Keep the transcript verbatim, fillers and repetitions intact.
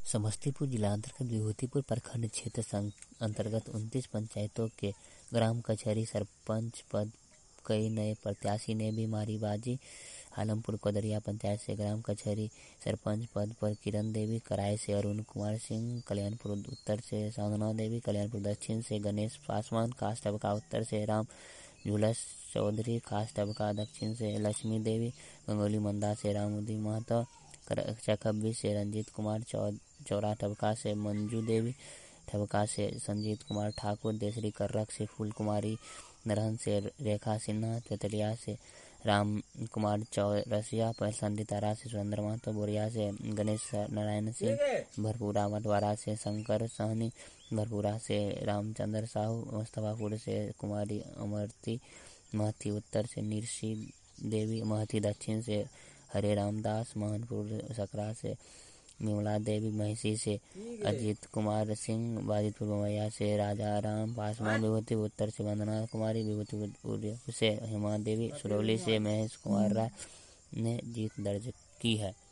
समस्तीपुर जिला अंतर्गत विभूतिपुर प्रखंड क्षेत्र अंतर्गत उनतीस पंचायतों के ग्राम कचहरी सरपंच पद कई नए प्रत्याशी ने भी मारी बाजी। आलमपुर कोदरिया पंचायत से ग्राम कचहरी सरपंच पद पर किरण देवी, कराय से अरुण कुमार सिंह, कल्याणपुर उत्तर से साधना देवी, कल्याणपुर दक्षिण से गणेश पासवान, कांस्टबका उत्तर से राम झुलस चौधरी, कांस्टबका दक्षिण से लक्ष्मी देवी, गंगोली मंदा से रामुदी महतो, चकबी से रंजीत कुमार, चौरा टबका से मंजू देवी, ठबका से संजीत कुमार ठाकुर, देसरी कर्रक से फूल कुमारी, नरहन से रेखा सिन्हा, तेतलिया से राम कुमार चौरसिया, पसंदी तारा से सुरेंद्र महतो, बोरिया से गणेश नारायण सिंह, भरपूरा मटवारा से शंकर सहनी, भरपूरा से रामचंद्र साहू, मुस्तफापुर से कुमारी अमरती महती, उत्तर से निरसी देवी महती, दक्षिण से हरे रामदास, मोहनपुर सकरा से विमला देवी, महिषी से अजीत कुमार सिंह, बाजितपुर बमैया से राजा राम पासवान, विभूतिपुर उत्तर से वंदना कुमारी, विभूतिपुर से हेमा देवी, सुरौली से महेश कुमार राय ने जीत दर्ज की है।